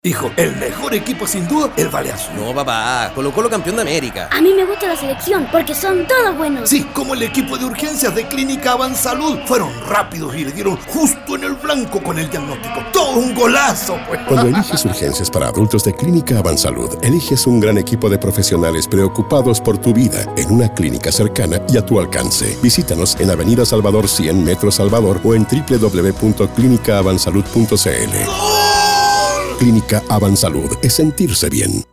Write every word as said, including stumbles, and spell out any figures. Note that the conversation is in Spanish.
Hijo, el mejor equipo sin duda, el Baleazo. No, papá, Colo Colo campeón de América. A mí me gusta la selección porque son todos buenos. Sí, como el equipo de urgencias de Clínica Avansalud. Fueron rápidos y le dieron justo en el blanco con el diagnóstico. ¡Todo un golazo, pues! Cuando eliges urgencias para adultos de Clínica Avansalud, eliges un gran equipo de profesionales preocupados por tu vida en una clínica cercana y a tu alcance. Visítanos en Avenida Salvador cien, Metro Salvador o en doble u doble u doble u punto clínica avansalud punto c l. Clínica Avansalud es sentirse bien.